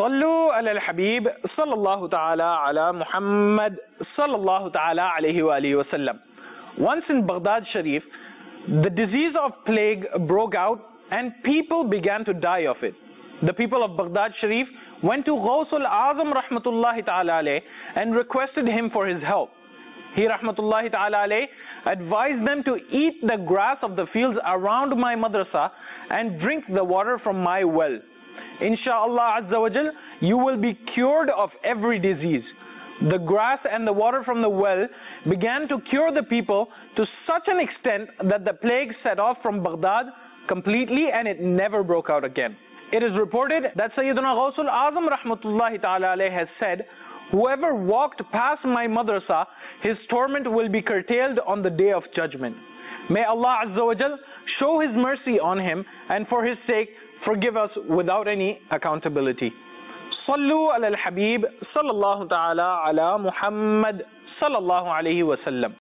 صلوا على الحبيب صلى الله تعالى على Muhammad صلى الله تعالى عليه وآله وسلم. Once in Baghdad Sharif, the disease of plague broke out and people began to die of it. The people of Baghdad Sharif went to Ghawsul Azam rahmatullahi ta'ala alayh and requested him for his help. He rahmatullahi ta'ala alayh advised them to eat the grass of the fields around my madrasa and drink the water from my well. Insha'Allah Azza wa Jal, you will be cured of every disease. The grass and the water from the well began to cure the people to such an extent that the plague set off from Baghdad completely and it never broke out again. It is reported that Sayyiduna Ghawsul Azam rahmatullahi ta'ala alayh has said, whoever walked past my madrasa, his torment will be curtailed on the day of judgment. May Allah Azza wa Jal show His mercy on him and for His sake forgive us without any accountability. Sallu ala al-Habib sallallahu ta'ala ala Muhammad sallallahu alayhi wa sallam.